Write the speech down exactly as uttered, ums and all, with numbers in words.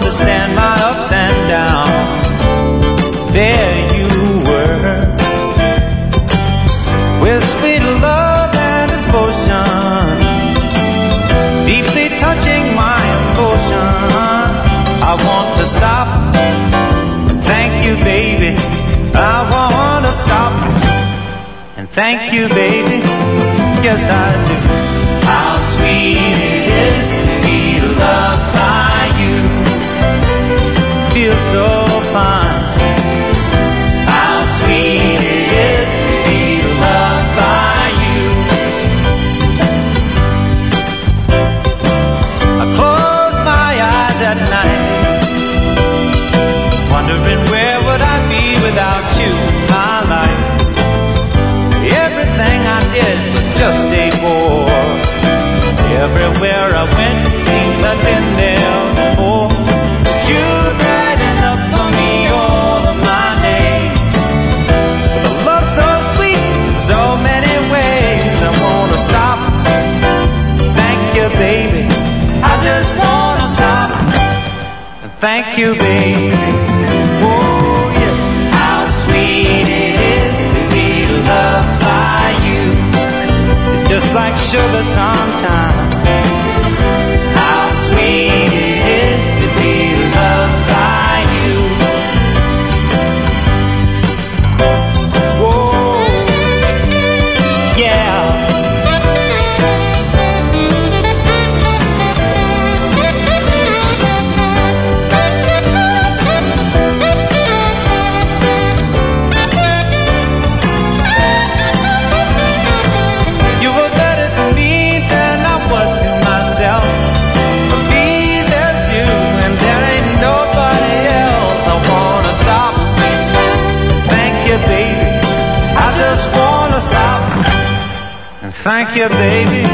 understand my ups and downs. There you were, with sweet love and devotion, deeply touching my emotion. I want to stop. Thank you, baby. I want to stop. And thank you, baby. Yes, I do. How sweet it is to be loved by you. Feels so fine. How sweet it is to be loved by you. I close my eyes at night, wondering where would I be without you, my life. Everything I did was just a bore. Everywhere I went, it seems I've been there before. But you've right enough for me all of my days. With a love so sweet in so many ways, I wanna stop. Thank you, baby. I just wanna stop. And thank you, baby. Oh, yes. How sweet it is to be loved by you. It's just like sugar sometimes. How sweet it is to be loved by you. Whoa, yeah. You were better to me than I was to myself. For me, there's you, and there ain't nobody else. I wanna stop. Thank you, baby. I just wanna stop. And thank you, baby.